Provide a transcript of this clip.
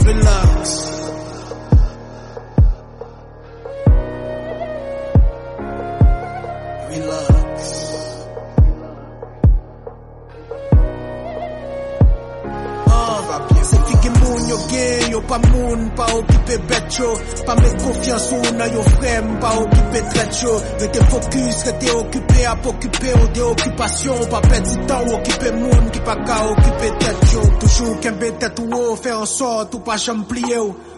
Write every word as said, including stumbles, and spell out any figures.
Relax. Yo pa moun, pa okipe bet yo. Pa met confiance ou nan yo frem, pa okipe tret yo. Rete focus, rete okipe ap okipe ou de occupation. Pa pet si tan ou okipe moun ki pa ka okipe tet yo. Toujou kembe tet ou ou, fè an sort ou pa jam pliye ou.